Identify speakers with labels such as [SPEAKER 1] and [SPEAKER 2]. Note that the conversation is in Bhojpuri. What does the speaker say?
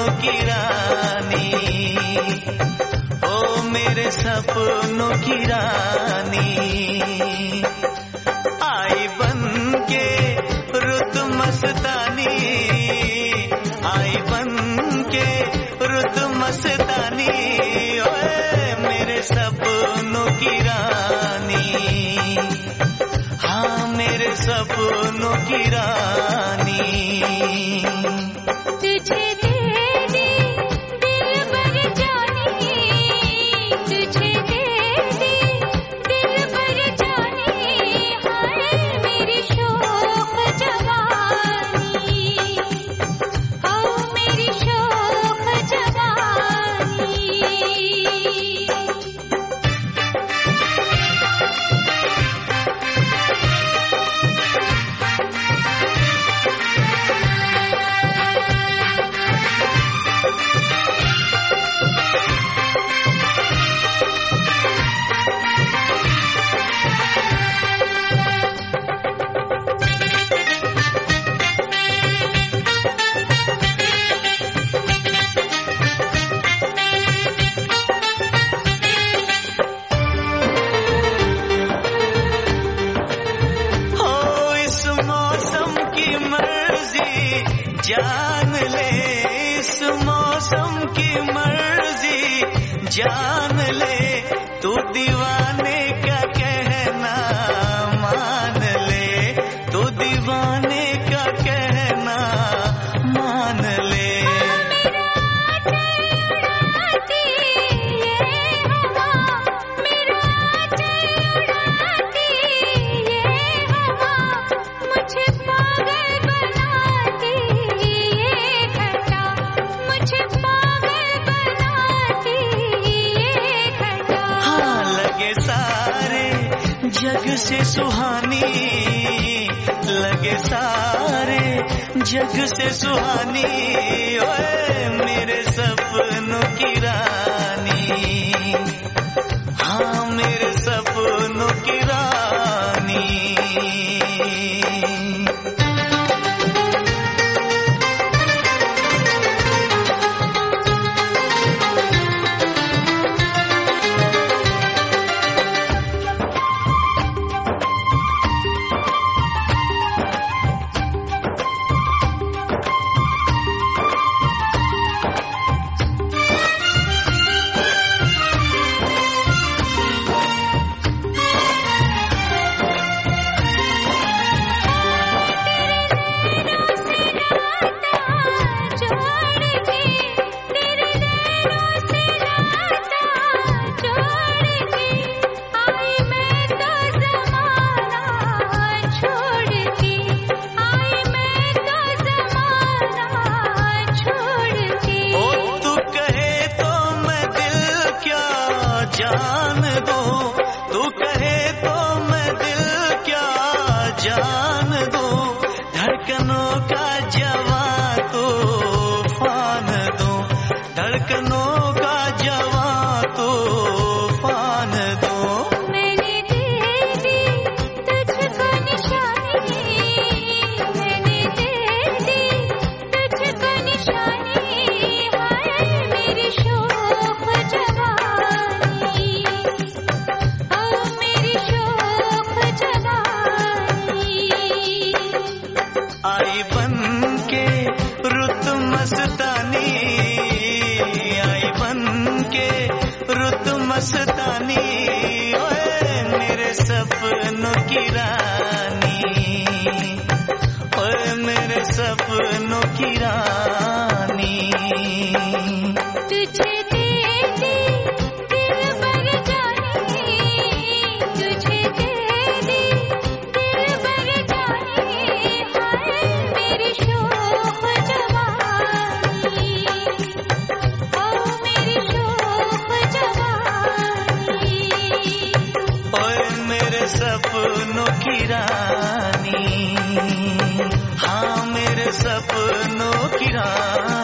[SPEAKER 1] सपनों की रानी, ओ मेरे सपनों की रानी। आई बन के रुत मस्तानी, आई बन के रुत मस्तानी, ओए मेरे सपनों की रानी, हाँ मेरे सपनों की रानी।
[SPEAKER 2] तुझे दे दी दिलबर जानी, तुझे दे दी दिलबर जानी, हाय मेरी शौक जवानी, ओ मेरी शौक जवानी।
[SPEAKER 1] जान ले इस मौसम की मर्जी, जान ले तू दीवाने का कहना मान ले, तू दीवाने का कहना मान ले। जग से सुहानी लगे सारे जग से सुहानी, ओए मेरे सपनों की रानी, हाँ मेरे सपनों की रानी। जान दो तू कहे तो मैं दिल क्या जान दो, धड़कनों का जवां तूफान दो, धड़कनों का जवां तूफान दो।
[SPEAKER 2] मैंने दे दी तुझको निशानी, मैंने दे दी तुझको निशानी, हाय मेरी शौक जवानी, ओ मेरी शौक जवानी।
[SPEAKER 1] आई बन के रुत मस्तानी, आई बन के रुत मस्तानी, ओए मेरे सपनों की रानी, ओए मेरे सपनों की रानी।
[SPEAKER 2] तुझे दे दी दिलबर जानी, तुझे दे दी दिलबर जानी, हाय मेरी शौक जवानी, ओ मेरी शौक जवानी।
[SPEAKER 1] ओए मेरे सपनों की रानी, हाँ मेरे सपनों की रानी।